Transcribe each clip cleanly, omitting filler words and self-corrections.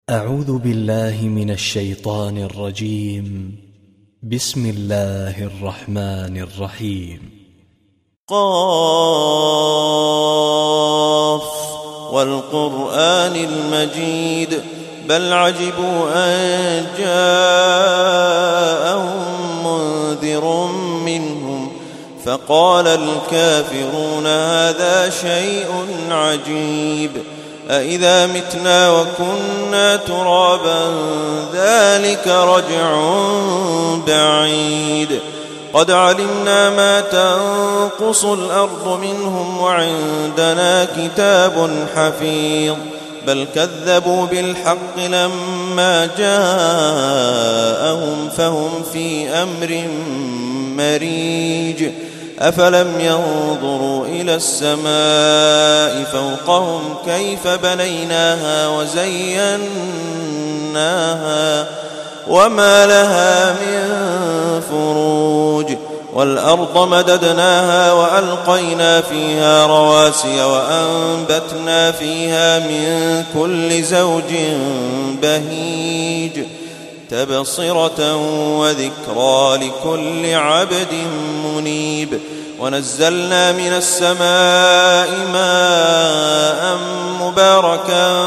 أعوذ بالله من الشيطان الرجيم. بسم الله الرحمن الرحيم. قاف والقرآن المجيد بل عجبوا أن جاءهم منذر منهم فقال الكافرون هذا شيء عجيب أإذا متنا وكنا ترابا ذلك رجع بعيد قد علمنا ما تنقص الأرض منهم وعندنا كتاب حفيظ بل كذبوا بالحق لما جاءهم فهم في أمر مريج أفلم ينظروا إلى السماء فوقهم كيف بنيناها وزيناها وما لها من فروج والأرض مددناها وألقينا فيها رواسي وأنبتنا فيها من كل زوج بهيج تبصرة وذكرى لكل عبد منيب ونزلنا من السماء ماء مباركا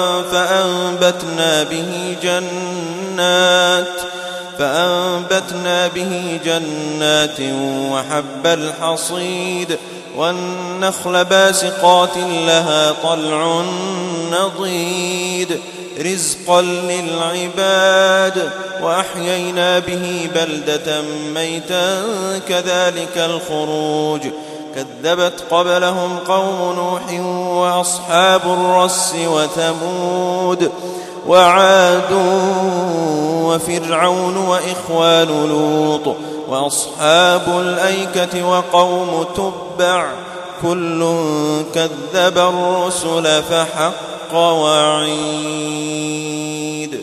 فأنبتنا به جنات وحب الحصيد والنخل باسقات لها طلع نضيد رزقا للعباد وأحيينا به بلدة ميتا كذلك الخروج كذبت قبلهم قوم نوح وأصحاب الرس وثمود وعاد وفرعون وإخوان لوط وأصحاب الأيكة وقوم تبع كل كذب الرسل فحق وعيد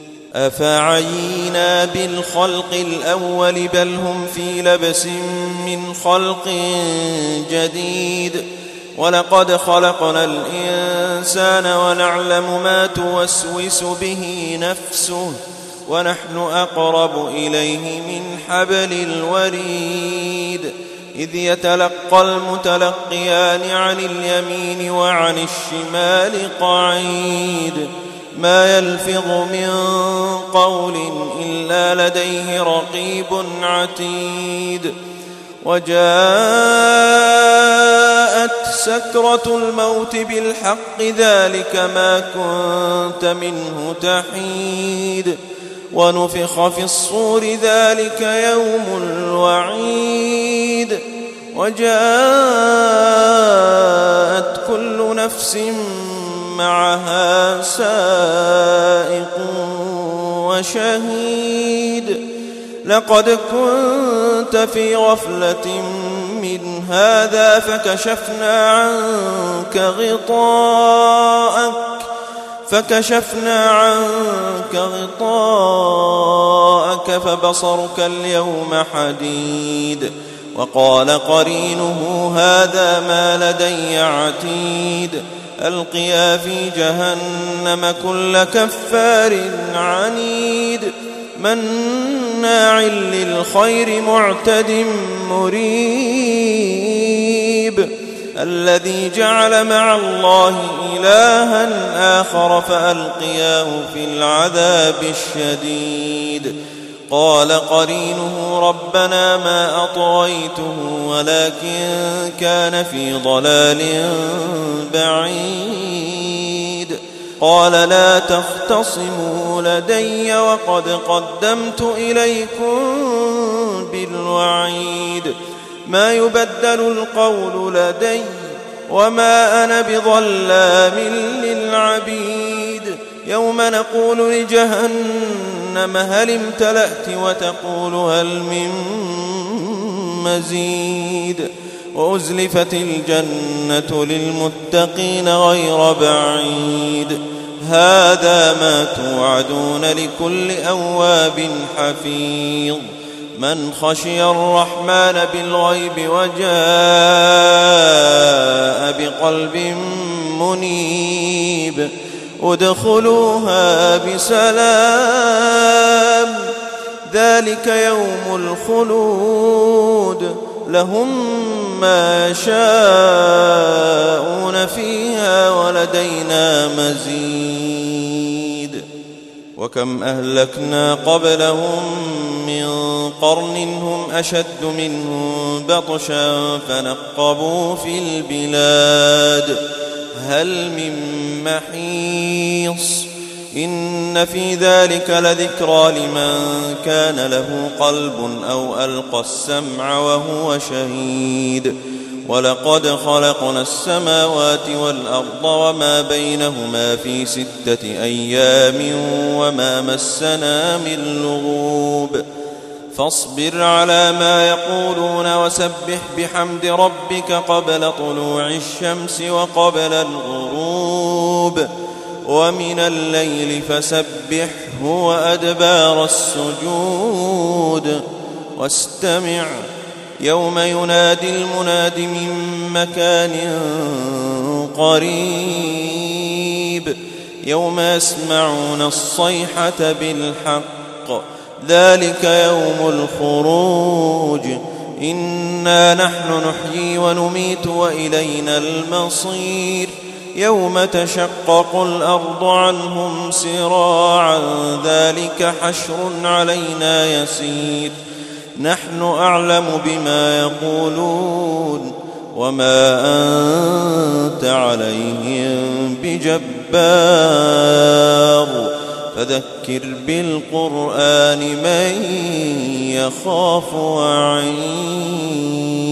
أفعينا بالخلق الأول بل هم في لبس من خلق جديد ولقد خلقنا الإنسان ونعلم ما توسوس به نفسه ونحن أقرب إليه من حبل الوريد إذ يتلقى المتلقيان عن اليمين وعن الشمال قعيد ما يلفظ من قول إلا لديه رقيب عتيد وجاءت سكرة الموت بالحق ذلك ما كنت منه تحيد ونفخ في الصور ذلك يوم الوعيد وجاءت كل نفس معها سائق وشهيد لقد كنت في غفلة من هذا فكشفنا عنك غطاءك فبصرك اليوم حديد وقال قرينه هذا ما لدي عتيد ألقيا في جهنم كل كفار عنيد مناع للخير معتد مريب الذي جعل مع الله إلها آخر فألقياه في العذاب الشديد قال قرينه ربنا ما أطغيته ولكن كان في ضلال بعيد قال لا تختصموا لدي وقد قدمت إليكم بالوعيد ما يبدل القول لدي وما أنا بظلام للعبيد يوم نقول لجهنم هل امتلأت وتقول هل من مزيد وأزلفت الجنة للمتقين غير بعيد هذا ما توعدون لكل أواب حفيظ من خشي الرحمن بالغيب وجاء بقلب منيب ادخلوها بسلام ذلك يوم الخلود لهم ما يشاءون فيها ولدينا مزيد وكم أهلكنا قبلهم من قرن هم أشد منهم بطشا فنقبوا في البلاد هل من محيص إن في ذلك لذكرى لمن كان له قلب أو ألقى السمع وهو شهيد ولقد خلقنا السماوات والأرض وما بينهما في 6 أيام وما مسنا من لغوب فاصبر على ما يقولون وسبح بحمد ربك قبل طلوع الشمس وقبل الغروب ومن الليل فسبحه وأدبار السجود واستمع يوم ينادي المناد من مكان قريب يوم يسمعون الصيحة بالحق ذلك يوم الخروج إنا نحن نحيي ونميت وإلينا المصير يوم تشقق الأرض عنهم سراعا ذلك حشر علينا يسير نحن أعلم بما يقولون وما أنت عليهم بجبار فذكر بالقرآن من يخاف وعيد